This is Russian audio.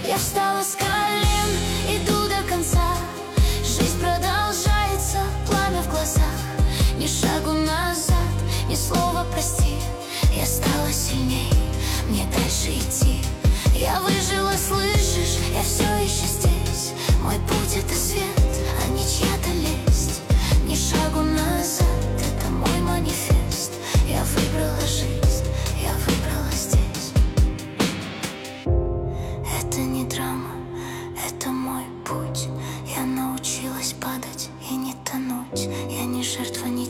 Я встала с колен, иду до конца. Жизнь продолжается, пламя в глазах. Ни шагу назад, ни слова прости. Я стала сильней, мне дальше идти. Я выжила, слышишь, я все еще здесь. Мой путь — это свет, а не чья-то лесть. Ни шагу назад, это мой манифест. Я выбрала жизнь, я выбрала здесь. Это не драма, это мой путь. Я научилась падать и не тонуть. Я не жертва, не